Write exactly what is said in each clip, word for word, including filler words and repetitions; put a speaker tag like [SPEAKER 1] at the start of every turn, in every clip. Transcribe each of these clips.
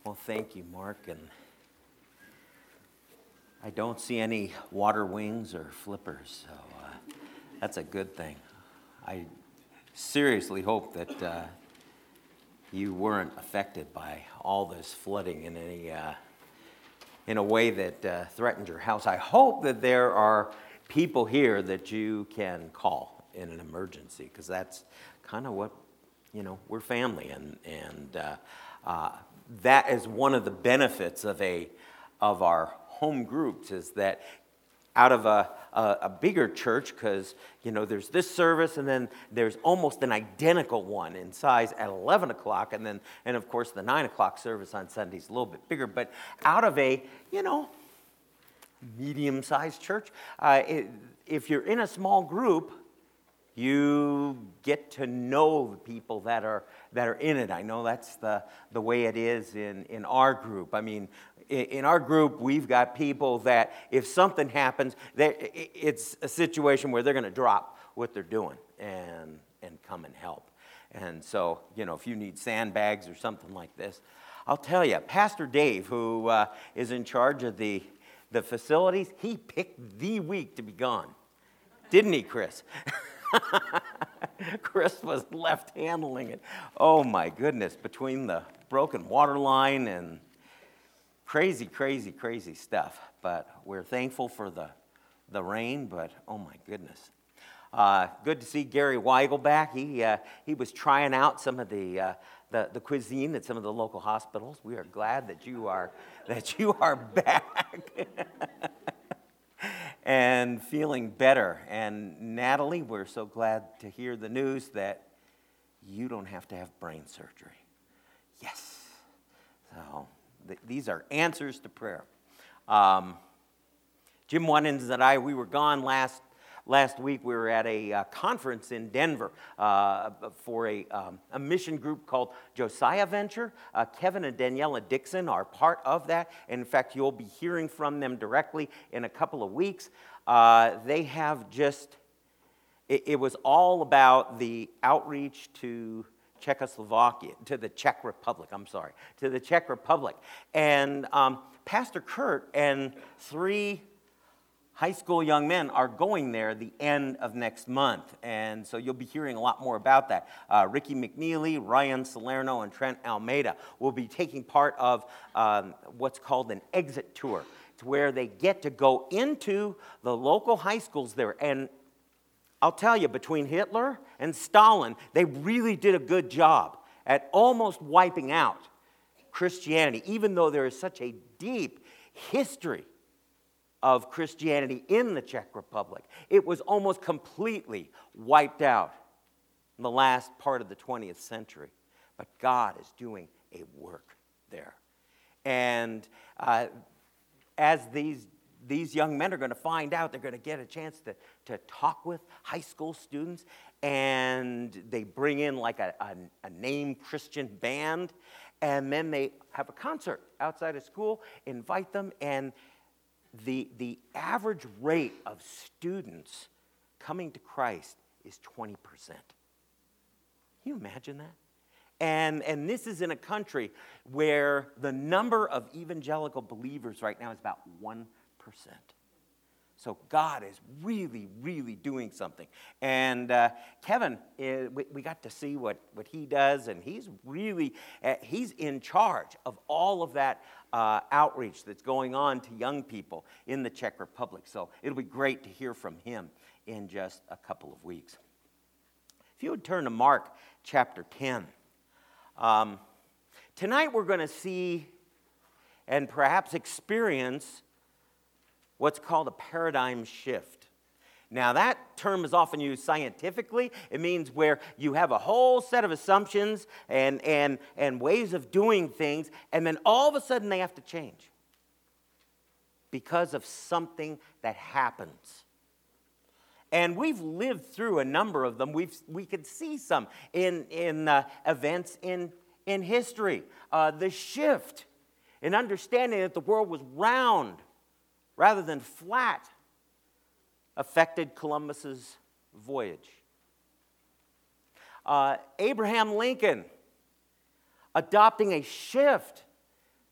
[SPEAKER 1] Well, thank you, Mark. And I don't see any water wings or flippers, so uh, that's a good thing. I seriously hope that uh, you weren't affected by all this flooding in any uh, in a way that uh, threatened your house. I hope that there are people here that you can call in an emergency, because that's kind of what, you know, we're family, and and uh, uh, that is one of the benefits of a of our home groups, is that out of a, a, a bigger church, because, you know, there's this service, and then there's almost an identical one in size at eleven o'clock, and then, and of course, the nine o'clock service on Sunday is a little bit bigger, but out of a, you know, medium-sized church, uh, it, if you're in a small group, you get to know the people that are that are in it. I know that's the, the way it is in, in our group. I mean, in, in our group, we've got people that if something happens, it's a situation where they're going to drop what they're doing and and come and help. And so, you know, if you need sandbags or something like this, I'll tell you, Pastor Dave, who uh, is in charge of the, the facilities, he picked the week to be gone. Didn't he, Chris? Chris was left handling it. Oh my goodness, between the broken water line and crazy, crazy, crazy stuff. But we're thankful for the, the rain, but oh my goodness. Uh, good to see Gary Weigel back. He uh, he was trying out some of the, uh, the the cuisine at some of the local hospitals. We are glad that you are that you are back. And feeling better. And Natalie, we're so glad to hear the news that you don't have to have brain surgery. Yes. So th- these are answers to prayer. Um, Jim Winans and I, we were gone last last week. We were at a uh, conference in Denver uh, for a, um, a mission group called Josiah Venture. Uh, Kevin and Daniela Dixon are part of that. In fact, you'll be hearing from them directly in a couple of weeks. Uh, they have just, it, it was all about the outreach to Czechoslovakia, to the Czech Republic, I'm sorry, to the Czech Republic. And um, Pastor Kurt and three high school young men are going there the end of next month, and so you'll be hearing a lot more about that. Uh, Ricky McNeely, Ryan Salerno, and Trent Almeida will be taking part of um, what's called an exit tour. It's where they get to go into the local high schools there, and I'll tell you, between Hitler and Stalin, they really did a good job at almost wiping out Christianity, even though there is such a deep history of Christianity in the Czech Republic. It was almost completely wiped out in the last part of the twentieth century. But God is doing a work there. And uh, as these, these young men are going to find out, they're going to get a chance to, to talk with high school students, and they bring in like a, a, a named Christian band, and then they have a concert outside of school, invite them, and The, the average rate of students coming to Christ is twenty percent. Can you imagine that? And, and this is in a country where the number of evangelical believers right now is about one percent. So God is really, really doing something. And uh, Kevin, uh, we, we got to see what, what he does, and he's really, uh, he's in charge of all of that uh, outreach that's going on to young people in the Czech Republic. So it'll be great to hear from him in just a couple of weeks. If you would turn to Mark chapter ten. Um, tonight we're going to see and perhaps experience what's called a paradigm shift. Now, that term is often used scientifically. It means where you have a whole set of assumptions and, and, and ways of doing things, and then all of a sudden they have to change because of something that happens. And we've lived through a number of them. We've, we could see some in, in uh, events in, in history. Uh, the shift in understanding that the world was round rather than flat affected Columbus's voyage. Uh, Abraham Lincoln adopting a shift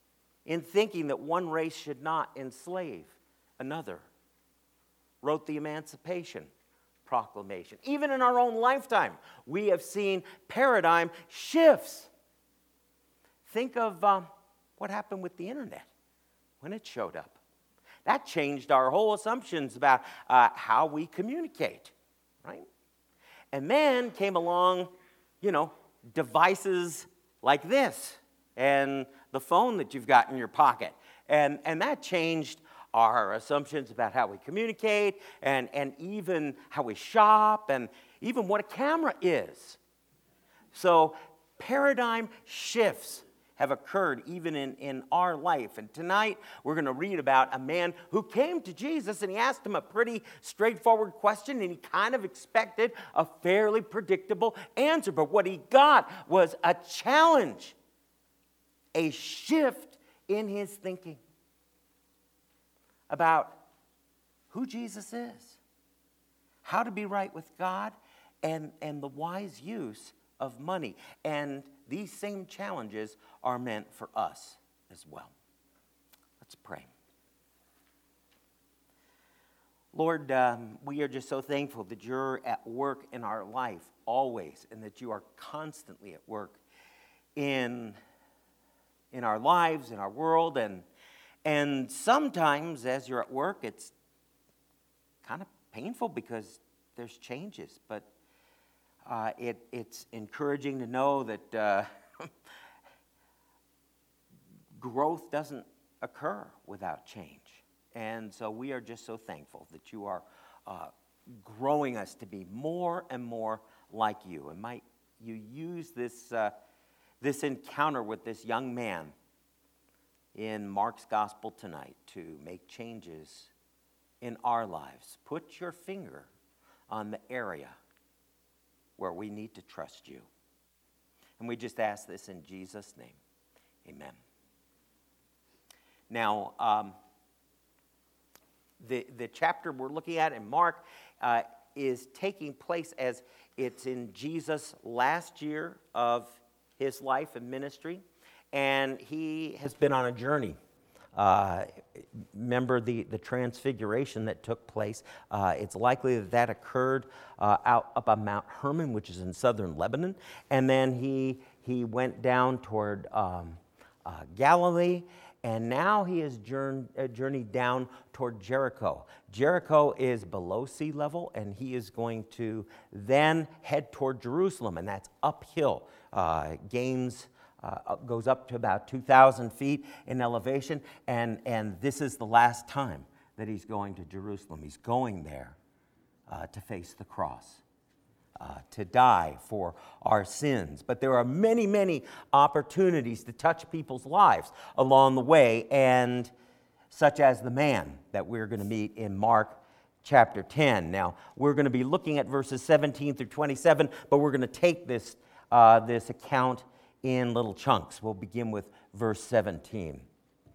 [SPEAKER 1] in thinking that one race should not enslave another, wrote the Emancipation Proclamation. Even in our own lifetime, we have seen paradigm shifts. Think of um, what happened with the internet when it showed up. That changed our whole assumptions about uh, how we communicate, right? And then came along, you know, devices like this and the phone that you've got in your pocket. And, and that changed our assumptions about how we communicate and, and even how we shop and even what a camera is. So paradigm shifts have occurred even in, in our life. And tonight we're going to read about a man who came to Jesus and he asked him a pretty straightforward question and he kind of expected a fairly predictable answer. But what he got was a challenge, a shift in his thinking about who Jesus is, how to be right with God, and, and the wise use of money. And these same challenges are meant for us as well. Let's pray. Lord, um, we are just so thankful that you're at work in our life always, and that you are constantly at work in, in our lives, in our world, and And sometimes as you're at work, it's kind of painful because there's changes. But uh, it, it's encouraging to know that uh, growth doesn't occur without change. And so we are just so thankful that you are uh, growing us to be more and more like you. And might you use this, uh, this encounter with this young man in Mark's gospel tonight to make changes in our lives. Put your finger on the area where we need to trust you. And we just ask this in Jesus' name. Amen. Now, um, the, the chapter we're looking at in Mark uh, is taking place as it's in Jesus' last year of his life and ministry. And he has been on a journey. Uh, remember the, the transfiguration that took place. Uh, it's likely that that occurred uh, out up on Mount Hermon, which is in southern Lebanon. And then he, he went down toward um, uh, Galilee. And now he has journeyed, uh, journeyed down toward Jericho. Jericho is below sea level, and he is going to then head toward Jerusalem. And that's uphill, uh, gains Uh, goes up to about two thousand feet in elevation, and, and this is the last time that he's going to Jerusalem. He's going there uh, to face the cross, uh, to die for our sins. But there are many, many opportunities to touch people's lives along the way, and such as the man that we're going to meet in Mark chapter ten. Now, we're going to be looking at verses seventeen through twenty-seven, but we're going to take this, uh, this account in little chunks. We'll begin with verse seventeen.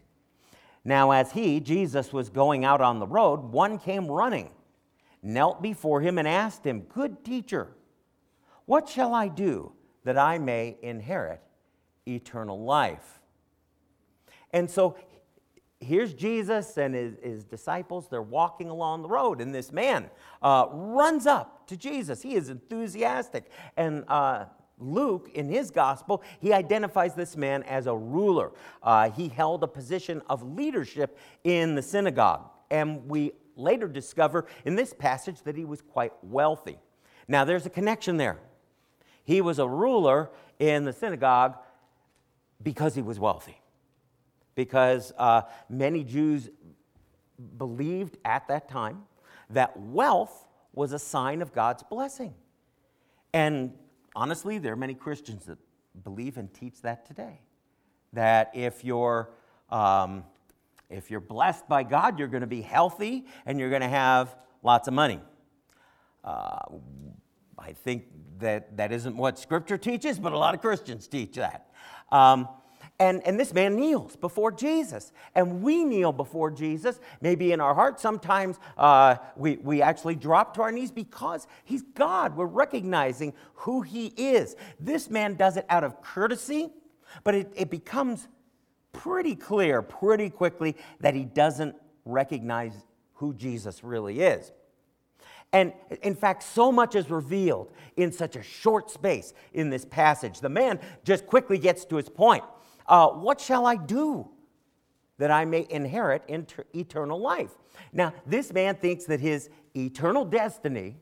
[SPEAKER 1] Now as he, Jesus, was going out on the road, one came running, knelt before him and asked him, "Good teacher, what shall I do that I may inherit eternal life?" And so here's Jesus and his, his disciples. They're walking along the road, and this man uh, runs up to Jesus. He is enthusiastic. And uh, Luke, in his gospel, he identifies this man as a ruler. Uh, he held a position of leadership in the synagogue. And we later discover in this passage that he was quite wealthy. Now, there's a connection there. He was a ruler in the synagogue because he was wealthy. Because uh, many Jews believed at that time that wealth was a sign of God's blessing. And honestly, there are many Christians that believe and teach that today. That if you're, um, if you're blessed by God, you're going to be healthy and you're going to have lots of money. Uh, I think that that isn't what Scripture teaches, but a lot of Christians teach that. Um, and, and this man kneels before Jesus. And we kneel before Jesus, maybe in our heart. Sometimes uh, we, we actually drop to our knees because he's God. We're recognizing who he is. This man does it out of courtesy, but it, it becomes pretty clear pretty quickly that he doesn't recognize who Jesus really is. And in fact, so much is revealed in such a short space in this passage. The man just quickly gets to his point. Uh, what shall I do that I may inherit inter- eternal life? Now, this man thinks that his eternal destiny,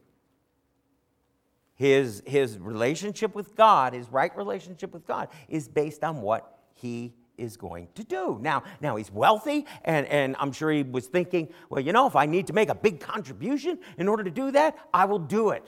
[SPEAKER 1] his, his relationship with God, his right relationship with God, is based on what he is going to do. Now, now he's wealthy, and, and I'm sure he was thinking, well, you know, if I need to make a big contribution in order to do that, I will do it.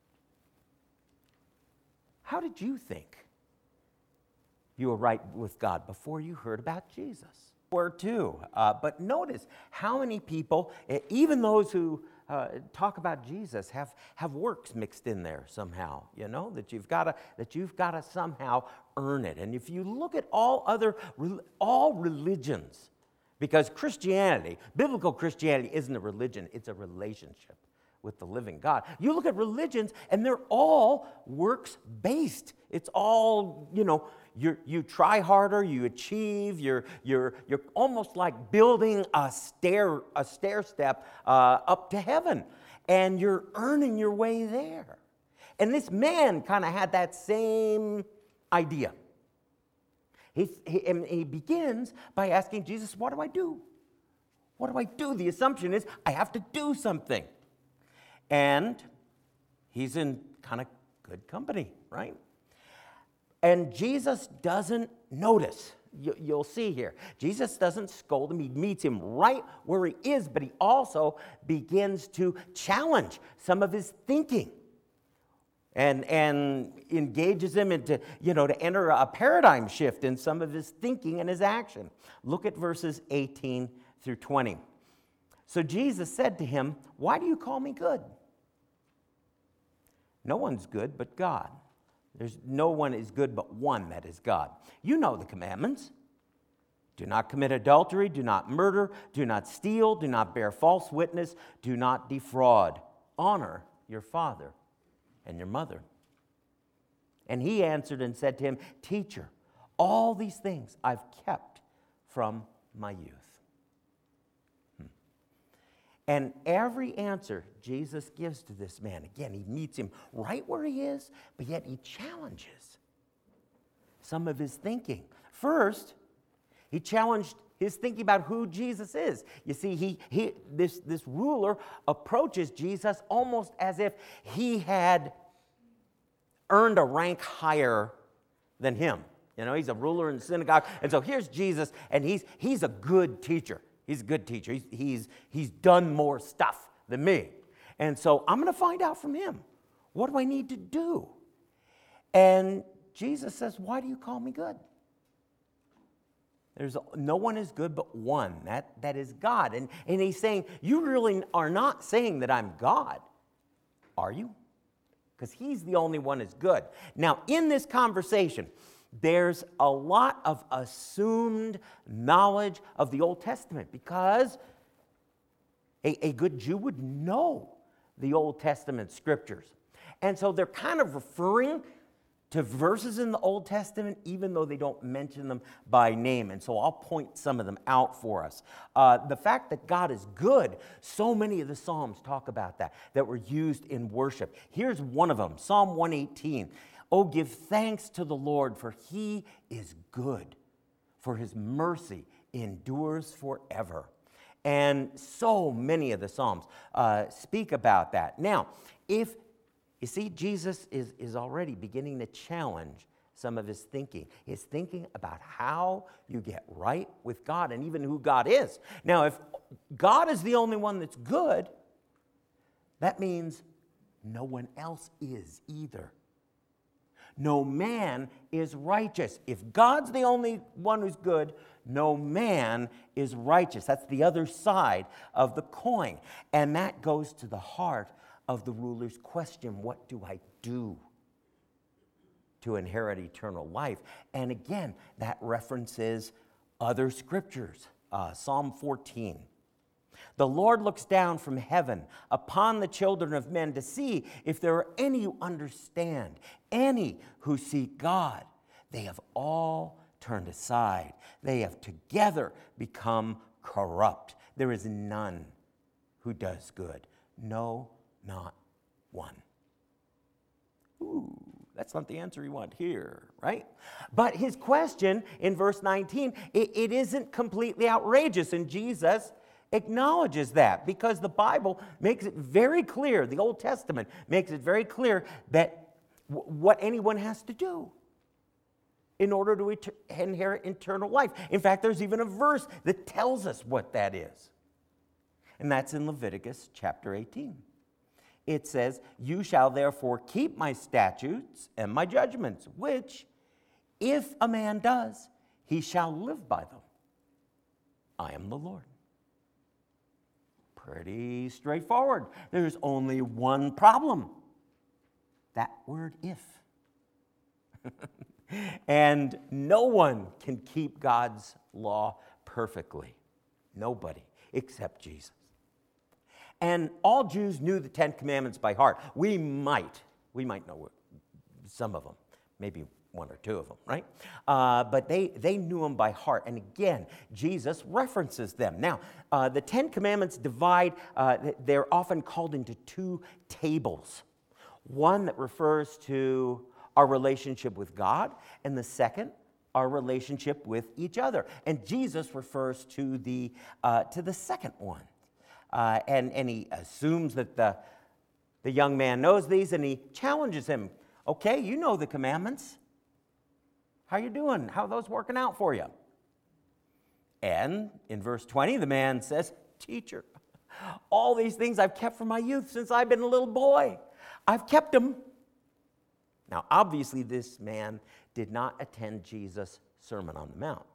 [SPEAKER 1] How did you think you were right with God before you heard about Jesus? Or two. Uh, but notice how many people, even those who uh, talk about Jesus, have, have works mixed in there somehow. You know that you've got to that you've got to somehow earn it. And if you look at all other all religions, because Christianity, biblical Christianity, isn't a religion; it's a relationship with the living God. You look at religions, and they're all works based. It's all, you know. You you try harder, you achieve, you're, you're, you're almost like building a stair, a stair step uh, up to heaven, and you're earning your way there. And this man kind of had that same idea. He, he, and he begins by asking Jesus, what do I do? What do I do? The assumption is I have to do something. And he's in kind of good company, right? And Jesus doesn't notice. You, you'll see here. Jesus doesn't scold him. He meets him right where he is, but he also begins to challenge some of his thinking and, and engages him into, you know, to enter a paradigm shift in some of his thinking and his action. Look at verses eighteen through twenty. So Jesus said to him, "Why do you call me good? No one's good but God. There's no one is good but one, that is God. You know the commandments. Do not commit adultery, do not murder, do not steal, do not bear false witness, do not defraud. Honor your father and your mother." And he answered and said to him, "Teacher, all these things I've kept from my youth." And every answer Jesus gives to this man, again, he meets him right where he is, but yet he challenges some of his thinking. First, he challenged his thinking about who Jesus is. You see, he, he this, this ruler approaches Jesus almost as if he had earned a rank higher than him. You know, he's a ruler in the synagogue, and so here's Jesus, and he's, he's a good teacher. He's a good teacher. He's, he's, he's done more stuff than me. And so I'm going to find out from him. What do I need to do? And Jesus says, "Why do you call me good? There's no one is good but one. That, that is God." And, and he's saying, you really are not saying that I'm God, are you? Because he's the only one that's good. Now, in this conversation, there's a lot of assumed knowledge of the Old Testament because a, a good Jew would know the Old Testament scriptures. And so they're kind of referring to verses in the Old Testament even though they don't mention them by name. And so I'll point some of them out for us. Uh, the fact that God is good, so many of the Psalms talk about that, that were used in worship. Here's one of them, Psalm one eighteen. "Oh, give thanks to the Lord, for he is good, for his mercy endures forever." And so many of the Psalms uh, speak about that. Now, if, you see, Jesus is, is already beginning to challenge some of his thinking. His thinking about how you get right with God and even who God is. Now, if God is the only one that's good, that means no one else is either. No man is righteous. If God's the only one who's good, no man is righteous. That's the other side of the coin. And that goes to the heart of the ruler's question, what do I do to inherit eternal life? And again, that references other scriptures. Uh, Psalm fourteen. "The Lord looks down from heaven upon the children of men to see if there are any who understand, any who seek God. They have all turned aside. They have together become corrupt. There is none who does good. No, not one. Ooh, that's not the answer you want here, right? But his question in verse nineteen, it, it isn't completely outrageous, and Jesus acknowledges that because the Bible makes it very clear, the Old Testament makes it very clear that w- what anyone has to do in order to et- inherit eternal life. In fact, there's even a verse that tells us what that is. And that's in Leviticus chapter eighteen. It says, "You shall therefore keep my statutes and my judgments, which, if a man does, he shall live by them. I am the Lord." Pretty straightforward. There's only one problem. That word "if." And no one can keep God's law perfectly. Nobody except Jesus. And all Jews knew the Ten Commandments by heart. We might, we might know some of them, maybe one or two of them, right? Uh, but they, they knew them by heart. And again, Jesus references them. Now, uh, the Ten Commandments divide, uh, they're often called into two tables. One that refers to our relationship with God, and the second, our relationship with each other. And Jesus refers to the, uh, to the second one. Uh, and, and he assumes that the, the young man knows these, and he challenges him. Okay, you know the commandments. How you doing? How are those working out for you? And in verse twenty, the man says, "Teacher, all these things I've kept from my youth since I've been a little boy. I've kept them." Now, obviously, this man did not attend Jesus' Sermon on the Mount.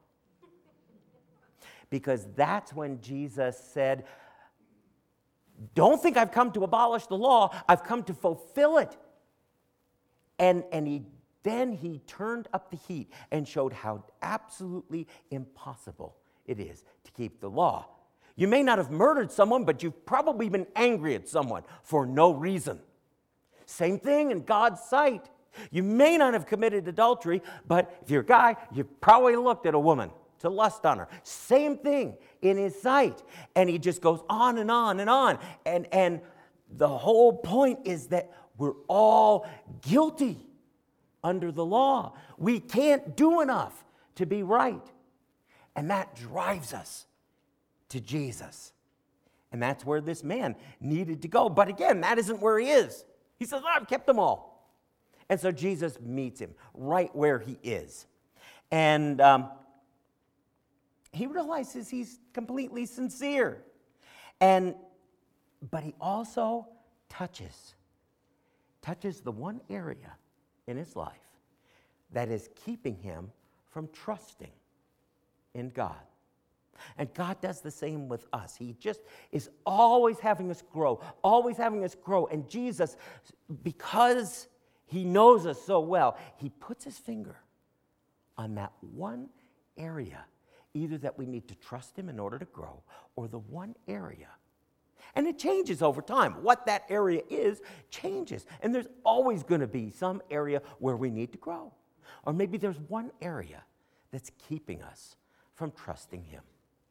[SPEAKER 1] Because that's when Jesus said, "Don't think I've come to abolish the law. I've come to fulfill it." And, and he then he turned up the heat and showed how absolutely impossible it is to keep the law. You may not have murdered someone, but you've probably been angry at someone for no reason. Same thing in God's sight. You may not have committed adultery, but if you're a guy, you probably looked at a woman to lust on her. Same thing in his sight. And he just goes on and on and on. And, and the whole point is that we're all guilty under the law. We can't do enough to be right. And that drives us to Jesus. And that's where this man needed to go. But again, that isn't where he is. He says, "Oh, I've kept them all." And so Jesus meets him right where he is. And um, he realizes he's completely sincere. And but he also touches, touches the one area in his life that is keeping him from trusting in God. And God does the same with us. He just is always having us grow, always having us grow. And Jesus, because he knows us so well, he puts his finger on that one area, either that we need to trust him in order to grow, or the one area. And it changes over time. What that area is changes. And there's always going to be some area where we need to grow. Or maybe there's one area that's keeping us from trusting him.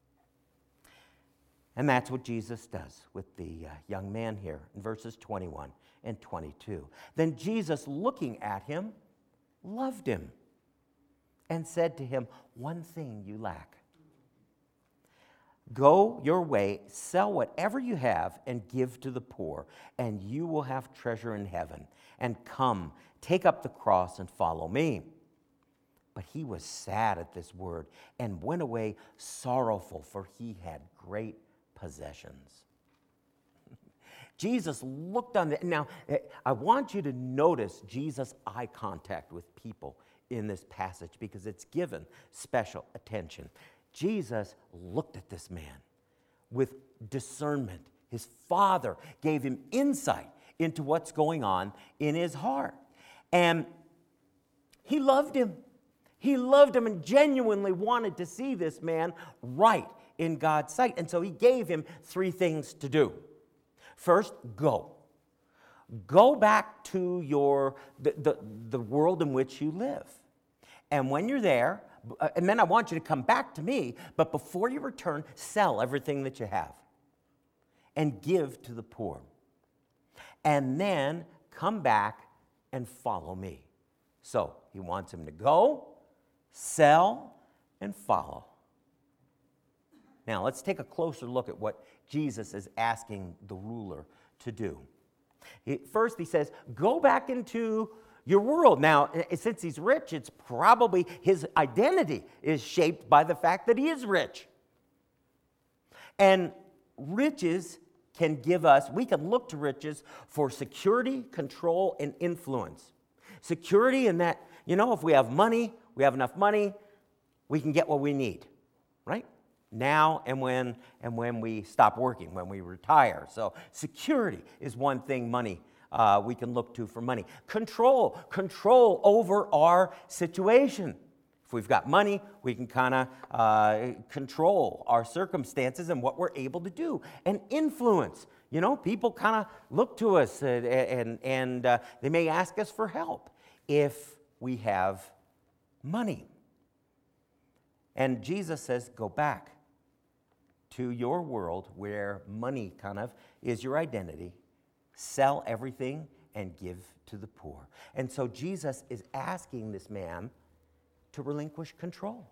[SPEAKER 1] And that's what Jesus does with the uh, young man here in verses twenty-one and twenty-two. Then Jesus, looking at him, loved him and said to him, "One thing you lack. Go your way, sell whatever you have, and give to the poor, and you will have treasure in heaven. And come, take up the cross and follow me." But he was sad at this word and went away sorrowful, for he had great possessions. Jesus looked on the, now I want you to notice Jesus' eye contact with people in this passage because it's given special attention. Jesus looked at this man with discernment. His Father gave him insight into what's going on in his heart. And he loved him. He loved him and genuinely wanted to see this man right in God's sight. And so he gave him three things to do. First, go. Go back to your the, the, the world in which you live. And when you're there, uh, and then I want you to come back to me, but before you return, sell everything that you have and give to the poor. And then come back and follow me. So he wants him to go, sell, and follow. Now let's take a closer look at what Jesus is asking the ruler to do. He, first he says, go back into your world. Now, since he's rich, it's probably his identity is shaped by the fact that he is rich. And riches can give us, we can look to riches for security, control, and influence. Security in that, you know, if we have money, we have enough money, we can get what we need, right? Now and when and when we stop working, when we retire. So security is one thing money uh, we can look to for money. Control, control over our situation. If we've got money, we can kind of uh, control our circumstances and what we're able to do. And influence, you know, people kind of look to us and, and, and uh, they may ask us for help if we have money. And Jesus says, go back to your world where money kind of is your identity. Sell everything and give to the poor. And so Jesus is asking this man to relinquish control.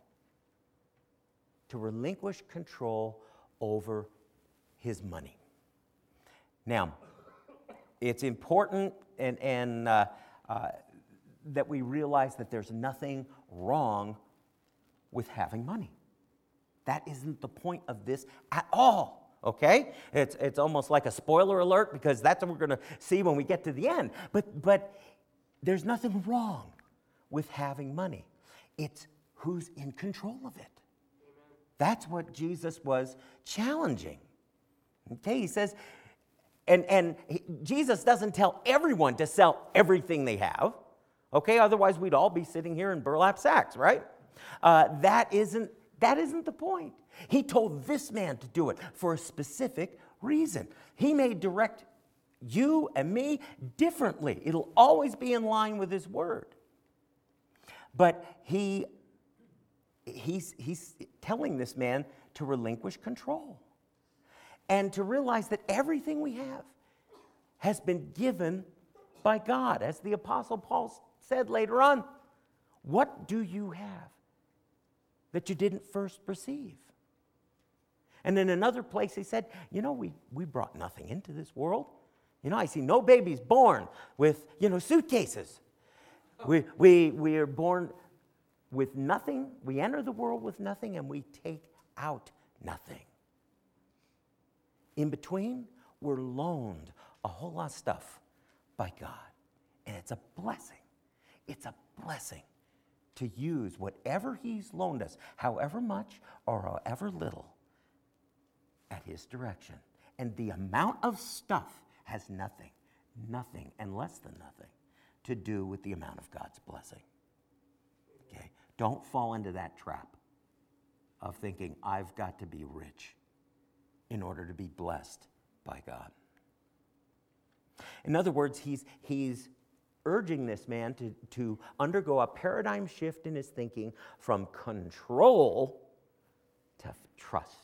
[SPEAKER 1] To relinquish control over his money. Now, it's important and, and uh, uh, that we realize that there's nothing wrong with having money. That isn't the point of this at all. Okay? It's it's almost like a spoiler alert because that's what we're going to see when we get to the end. But but there's nothing wrong with having money. It's who's in control of it. Amen. That's what Jesus was challenging. Okay? He says, and, and he, Jesus doesn't tell everyone to sell everything they have. Okay? Otherwise, we'd all be sitting here in burlap sacks, right? Uh, that isn't that isn't the point. He told this man to do it for a specific reason. He may direct you and me differently. It'll always be in line with his word. But he, he's, he's telling this man to relinquish control and to realize that everything we have has been given by God. As the Apostle Paul said later on, what do you have that you didn't first receive? And in another place he said, you know, we, we brought nothing into this world. You know, I see no babies born with, you know, suitcases. We, we, we are born with nothing. We enter the world with nothing and we take out nothing. In between, we're loaned a whole lot of stuff by God. And it's a blessing. It's a blessing to use whatever he's loaned us, however much or however little, at his direction. And the amount of stuff has nothing, nothing, and less than nothing to do with the amount of God's blessing. Okay? Don't fall into that trap of thinking, I've got to be rich in order to be blessed by God. In other words, he's, he's urging this man to, to undergo a paradigm shift in his thinking from control to trust.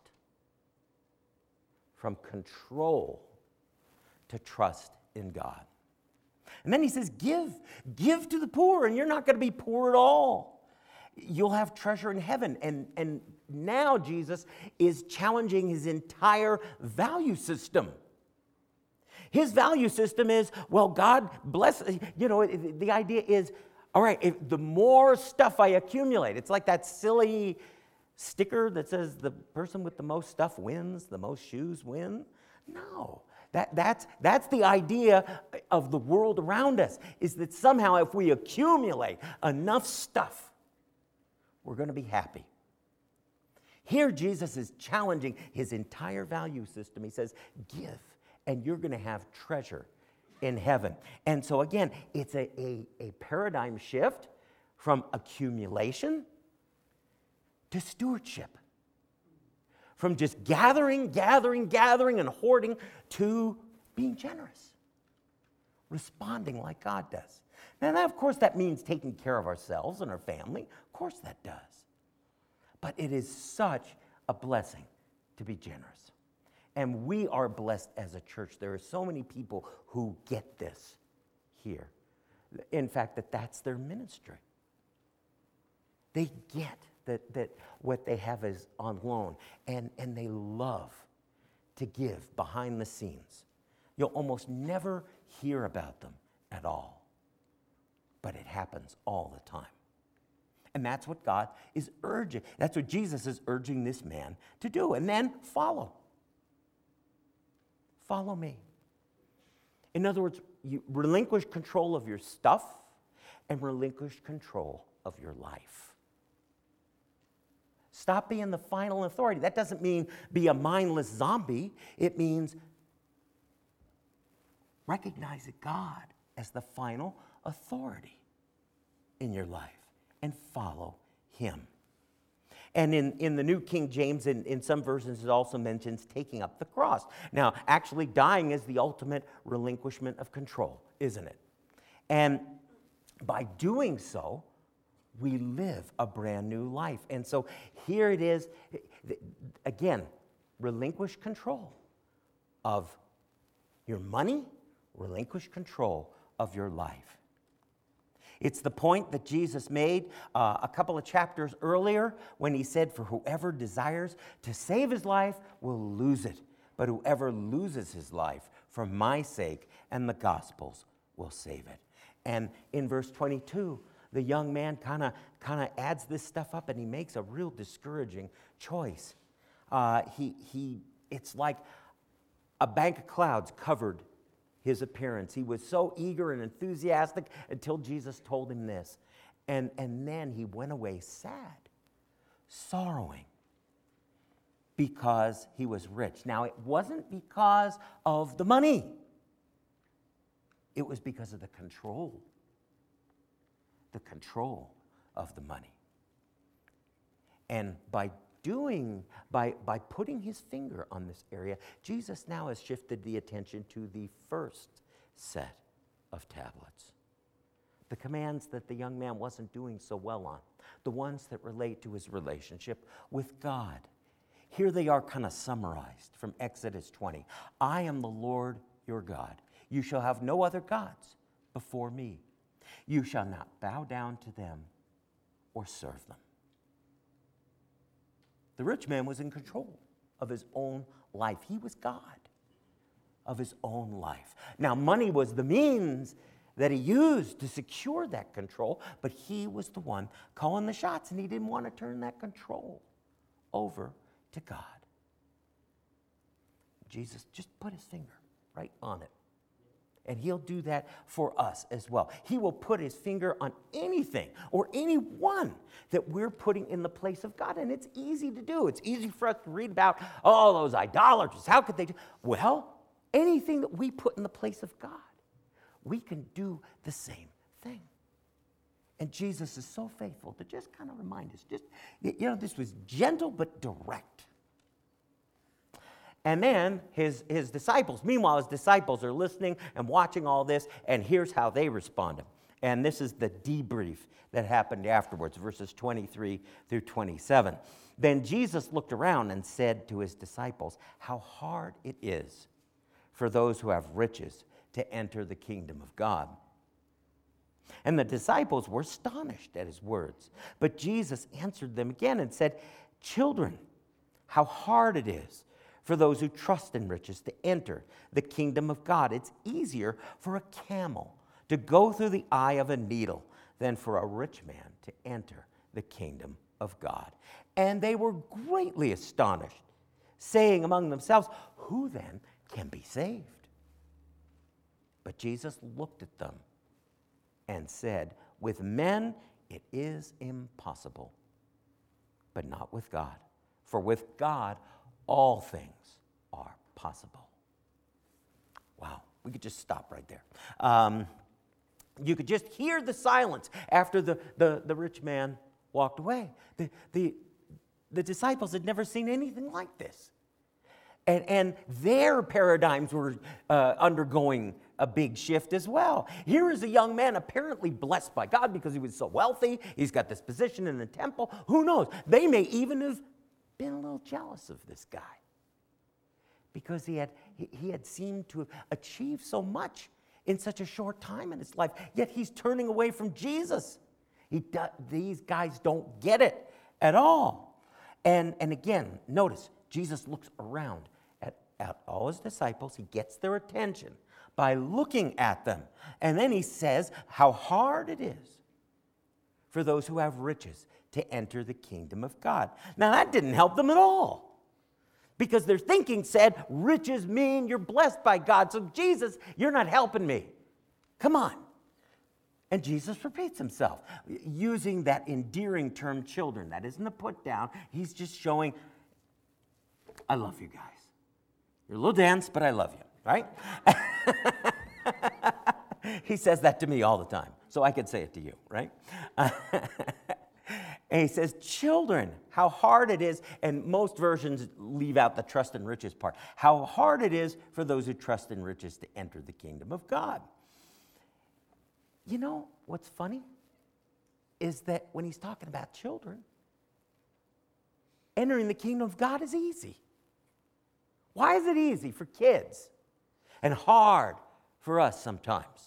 [SPEAKER 1] From control to trust in God. And then he says, give, give to the poor, and you're not going to be poor at all. You'll have treasure in heaven. And, and now Jesus is challenging his entire value system. His value system is, well, God bless, you know, the idea is, all right, if the more stuff I accumulate, it's like that silly sticker that says the person with the most stuff wins, the most shoes win. No, that, that's, that's the idea of the world around us, is that somehow if we accumulate enough stuff, we're going to be happy. Here Jesus is challenging his entire value system. He says, give, and you're going to have treasure in heaven. And so again, it's a, a, a paradigm shift from accumulation to stewardship. From just gathering, gathering, gathering, and hoarding to being generous. Responding like God does. Now, that, of course, that means taking care of ourselves and our family. Of course that does. But it is such a blessing to be generous. And we are blessed as a church. There are so many people who get this here. In fact, that that's their ministry. They get that, that what they have is on loan, and, and they love to give behind the scenes. You'll almost never hear about them at all. But it happens all the time. And that's what God is urging. That's what Jesus is urging this man to do. And then follow. Follow me. In other words, you relinquish control of your stuff and relinquish control of your life. Stop being the final authority. That doesn't mean be a mindless zombie. It means recognize God as the final authority in your life and follow him. And in, in the New King James, in, in some versions, it also mentions taking up the cross. Now, actually, dying is the ultimate relinquishment of control, isn't it? And by doing so, we live a brand new life. And so here it is, again, relinquish control of your money, relinquish control of your life. It's the point that Jesus made uh, a couple of chapters earlier when he said, for whoever desires to save his life will lose it, but whoever loses his life for my sake and the gospel's will save it. And in verse twenty-two, the young man kind of kind of adds this stuff up, and he makes a real discouraging choice. Uh, he he, it's like a bank of clouds covered his appearance. He was so eager and enthusiastic until Jesus told him this. And, and then he went away sad, sorrowing, because he was rich. Now, it wasn't because of the money. It was because of the control. The control of the money. And by doing, by, by putting his finger on this area, Jesus now has shifted the attention to the first set of tablets. The commands that the young man wasn't doing so well on, the ones that relate to his relationship with God. Here they are kind of summarized from Exodus twenty. I am the Lord your God. You shall have no other gods before me. You shall not bow down to them or serve them. The rich man was in control of his own life. He was God of his own life. Now, money was the means that he used to secure that control, but he was the one calling the shots, and he didn't want to turn that control over to God. Jesus just put his finger right on it. And he'll do that for us as well. He will put his finger on anything or anyone that we're putting in the place of God. And it's easy to do. It's easy for us to read about, oh, those idolaters. How could they do? Well, anything that we put in the place of God, we can do the same thing. And Jesus is so faithful to just kind of remind us. Just, you know, this was gentle but direct. And then his, his disciples, meanwhile, his disciples are listening and watching all this, and here's how they responded. And this is the debrief that happened afterwards, verses twenty-three through twenty-seven. Then Jesus looked around and said to his disciples, how hard it is for those who have riches to enter the kingdom of God. And the disciples were astonished at his words. But Jesus answered them again and said, children, how hard it is for those who trust in riches to enter the kingdom of God. It's easier for a camel to go through the eye of a needle than for a rich man to enter the kingdom of God. And they were greatly astonished, saying among themselves, who then can be saved? But Jesus looked at them and said, with men it is impossible, but not with God. For with God all things are possible. Wow, we could just stop right there. Um, you could just hear the silence after the, the, the rich man walked away. The, the, the disciples had never seen anything like this. And, and their paradigms were uh, undergoing a big shift as well. Here is a young man apparently blessed by God because he was so wealthy. He's got this position in the temple. Who knows? They may even have been a little jealous of this guy because he had, he, he had seemed to have achieved so much in such a short time in his life, yet he's turning away from Jesus. He do, these guys don't get it at all. And, and again, notice, Jesus looks around at, at all his disciples. He gets their attention by looking at them. And then he says how hard it is for those who have riches to enter the kingdom of God. Now, that didn't help them at all because their thinking said, riches mean you're blessed by God. So, Jesus, you're not helping me. Come on. And Jesus repeats himself using that endearing term, children. That isn't a put down. He's just showing, I love you guys. You're a little dense, but I love you, right? He says that to me all the time, so I could say it to you, right? And he says, children, how hard it is, and most versions leave out the trust in riches part, how hard it is for those who trust in riches to enter the kingdom of God. You know what's funny is that when he's talking about children, entering the kingdom of God is easy. Why is it easy for kids and hard for us sometimes?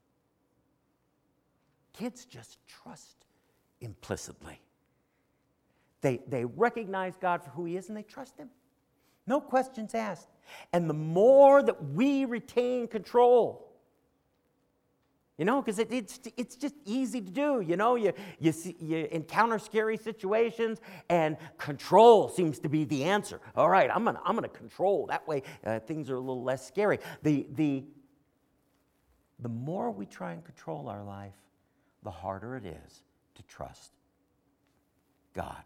[SPEAKER 1] Kids just trust implicitly. They, they recognize God for who he is and they trust him. No questions asked. And the more that we retain control, you know, because it, it's, it's just easy to do. You know, you, you, see, you encounter scary situations and control seems to be the answer. All right, I'm going to I'm gonna control. That way uh, things are a little less scary. The, the, the more we try and control our life, the harder it is to trust God.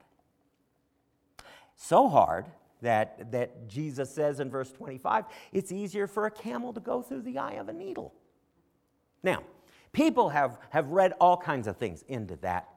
[SPEAKER 1] So hard that, that Jesus says in verse twenty-five, it's easier for a camel to go through the eye of a needle. Now, people have, have read all kinds of things into that,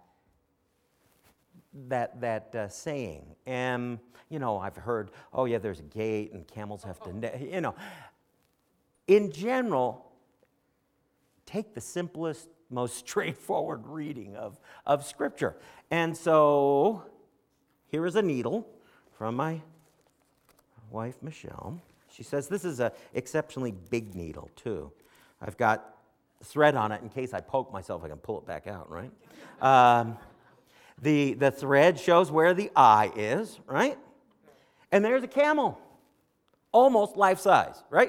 [SPEAKER 1] that, that uh, saying. And, you know, I've heard, oh, yeah, there's a gate and camels have to, you know. In general, take the simplest, most straightforward reading of, of Scripture. And so, here is a needle from my wife, Michelle. She says this is an exceptionally big needle, too. I've got thread on it in case I poke myself, I can pull it back out, right? Um, the, the thread shows where the eye is, right? And there's a camel, almost life size, right?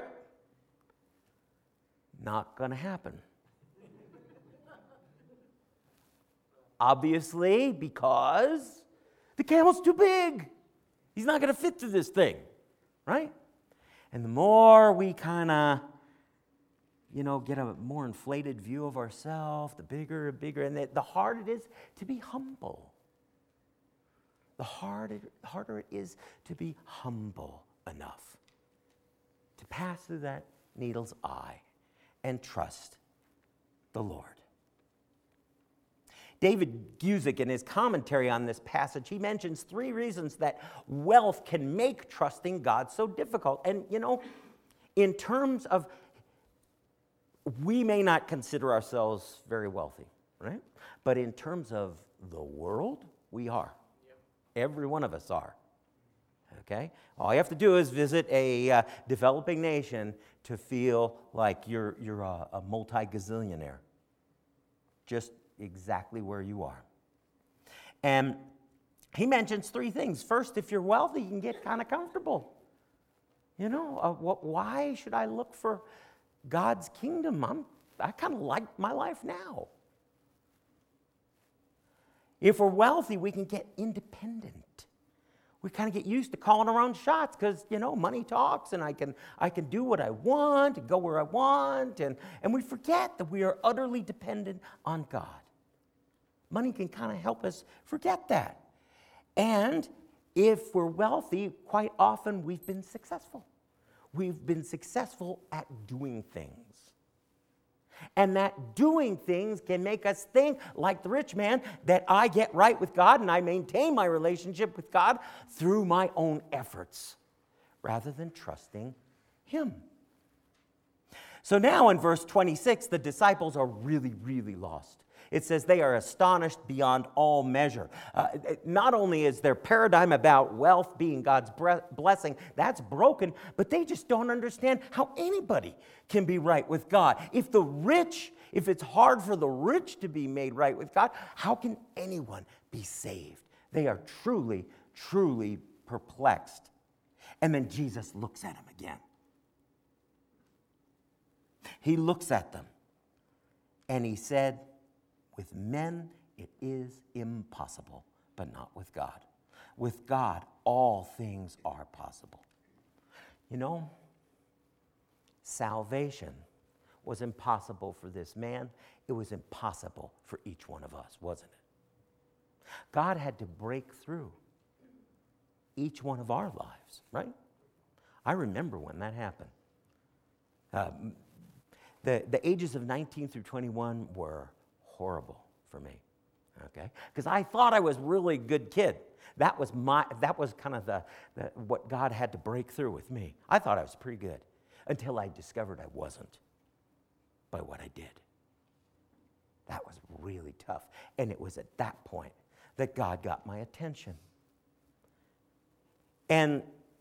[SPEAKER 1] Not going to happen. Obviously, because the camel's too big. He's not going to fit through this thing, right? And the more we kind of you know, get a more inflated view of ourselves, the bigger and bigger, and the, the harder it is to be humble. The harder, harder it is to be humble enough to pass through that needle's eye and trust the Lord. David Guzik, in his commentary on this passage, he mentions three reasons that wealth can make trusting God so difficult. And, you know, in terms of we may not consider ourselves very wealthy, right? But in terms of the world, we are. Yep. Every one of us are. Okay? All you have to do is visit a uh, developing nation to feel like you're, you're a, a multi-gazillionaire. Just exactly where you are. And he mentions three things. First, if you're wealthy, you can get kind of comfortable. You know, uh, what, why should I look for God's kingdom? I'm, I kind of like my life now. If we're wealthy, we can get independent. We kind of get used to calling our own shots because, you know, money talks and I can I can do what I want and go where I want. And, and we forget that we are utterly dependent on God. Money can kind of help us forget that. And if we're wealthy, quite often we've been successful. We've been successful at doing things. And that doing things can make us think, like the rich man, that I get right with God and I maintain my relationship with God through my own efforts, rather than trusting Him. So now in verse twenty-six, the disciples are really, really lost. It says they are astonished beyond all measure. Uh, not only is their paradigm about wealth being God's blessing, that's broken, but they just don't understand how anybody can be right with God. If the rich, if it's hard for the rich to be made right with God, how can anyone be saved? They are truly, truly perplexed. And then Jesus looks at them again. He looks at them and he said, with men, it is impossible, but not with God. With God, all things are possible. You know, salvation was impossible for this man. It was impossible for each one of us, wasn't it? God had to break through each one of our lives, right? I remember when that happened. Um, the, the ages of nineteen through twenty-one were horrible for me, okay? Because I thought I was really good kid. That was my. That was kind of the, the what God had to break through with me. I thought I was pretty good until I discovered I wasn't by what I did. That was really tough, and it was at that point that God got my attention. And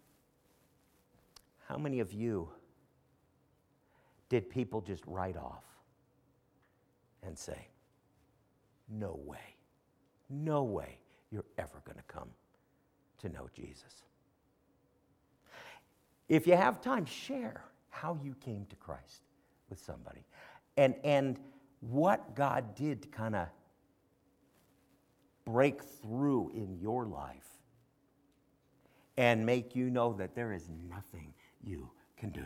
[SPEAKER 1] how many of you did people just write off and say, no way, no way you're ever going to come to know Jesus? If you have time, share how you came to Christ with somebody and, and what God did to kind of break through in your life and make you know that there is nothing you can do.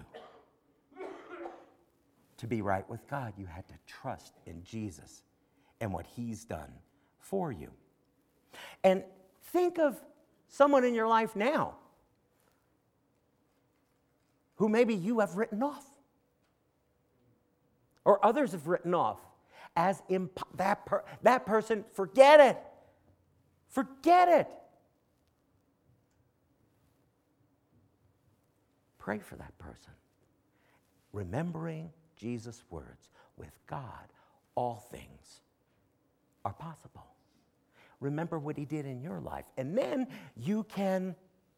[SPEAKER 1] To be right with God, you had to trust in Jesus and what he's done for you. And think of someone in your life now who maybe you have written off or others have written off as imp- that, per- that person, forget it. Forget it. Pray for that person. Remembering Jesus' words, with God, all things are possible. Remember what he did in your life. And then you can,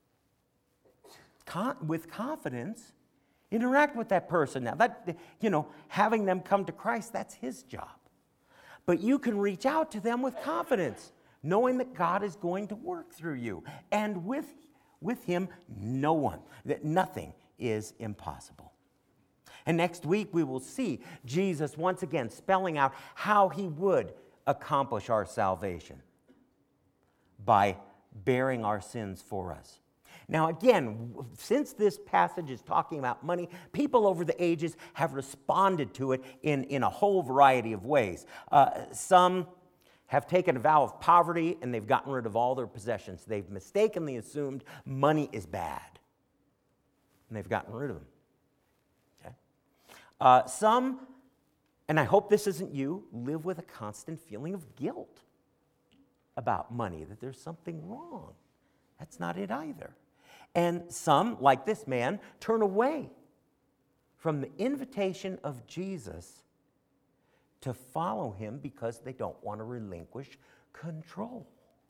[SPEAKER 1] con- with confidence, interact with that person. Now, that, you know, having them come to Christ, that's his job. But you can reach out to them with confidence, knowing that God is going to work through you. And with, with him, no one, that nothing is impossible. And next week, we will see Jesus once again spelling out how he would accomplish our salvation by bearing our sins for us. Now, again, since this passage is talking about money, people over the ages have responded to it in, in a whole variety of ways. Uh, some have taken a vow of poverty and they've gotten rid of all their possessions. They've mistakenly assumed money is bad, and they've gotten rid of them. Okay? Uh, some, and I hope this isn't you, live with a constant feeling of guilt about money, that there's something wrong. That's not it either. And some, like this man, turn away from the invitation of Jesus to follow him because they don't want to relinquish control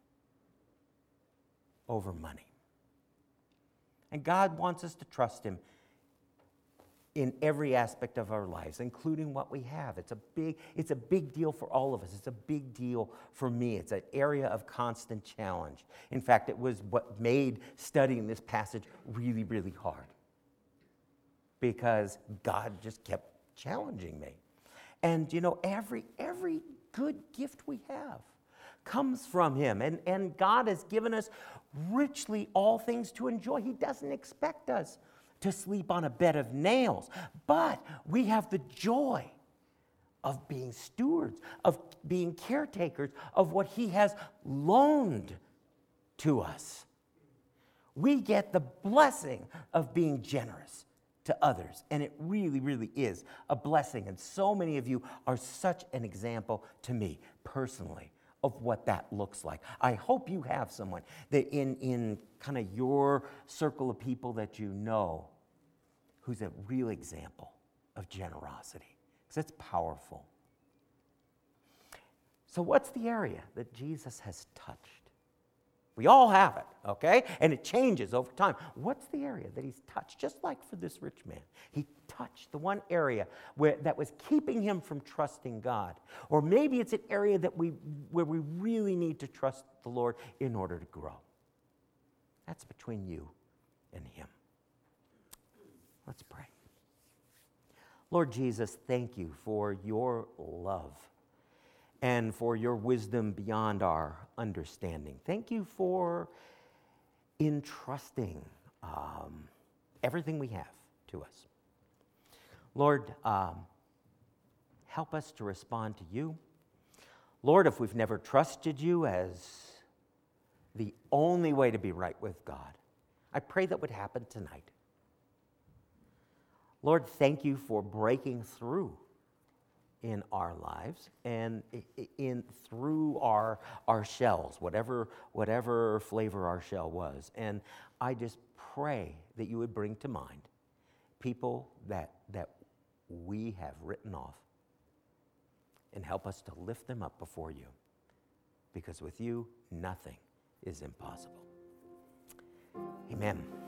[SPEAKER 1] over money. And God wants us to trust him in every aspect of our lives, including what we have. It's a big, it's a big deal for all of us. It's a big deal for me. It's an area of constant challenge. In fact, it was what made studying this passage really, really hard, because God just kept challenging me. And you know, every every good gift we have comes from him. And, and God has given us richly all things to enjoy. He doesn't expect us to sleep on a bed of nails, but we have the joy of being stewards, of being caretakers of what he has loaned to us. We get the blessing of being generous to others, and it really, really is a blessing. And so many of you are such an example to me personally of what that looks like. I hope you have someone that in, in kind of your circle of people that you know who's a real example of generosity, because it's powerful. So what's the area that Jesus has touched? We all have it, okay? And it changes over time. What's the area that he's touched? Just like for this rich man, he touched the one area where that was keeping him from trusting God. Or maybe it's an area that we where we really need to trust the Lord in order to grow. That's between you and him. Let's pray. Lord Jesus, thank you for your love and for your wisdom beyond our understanding. Thank you for entrusting um, everything we have to us. Lord, um, help us to respond to you. Lord, if we've never trusted you as the only way to be right with God, I pray that would happen tonight. Lord, thank you for breaking through in our lives and in through our our shells, whatever whatever flavor our shell was. And I just pray that you would bring to mind people that that we have written off and help us to lift them up before you, because with you nothing is impossible. Amen.